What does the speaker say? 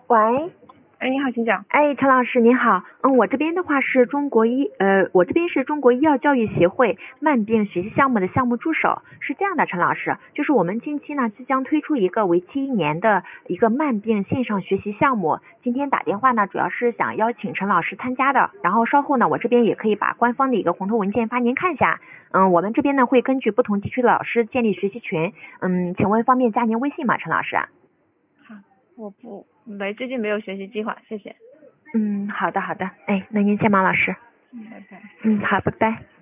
喂， 哎，你好，请讲。 哎，陈老师您好，我这边的话是我这边是中国医药教育协会慢病学习项目的项目助手，是这样的，陈老师，就是我们近期呢即将推出一个为期1年的一个慢病线上学习项目，今天打电话呢主要是想邀请陈老师参加的，然后稍后呢我这边也可以把官方的一个红头文件发您看一下，我们这边呢会根据不同地区的老师建立学习群，请问方便加您微信吗，陈老师？ 好，最近没有学习计划，谢谢。 好的，哎，那您先忙，老师。 拜拜。 好，拜拜。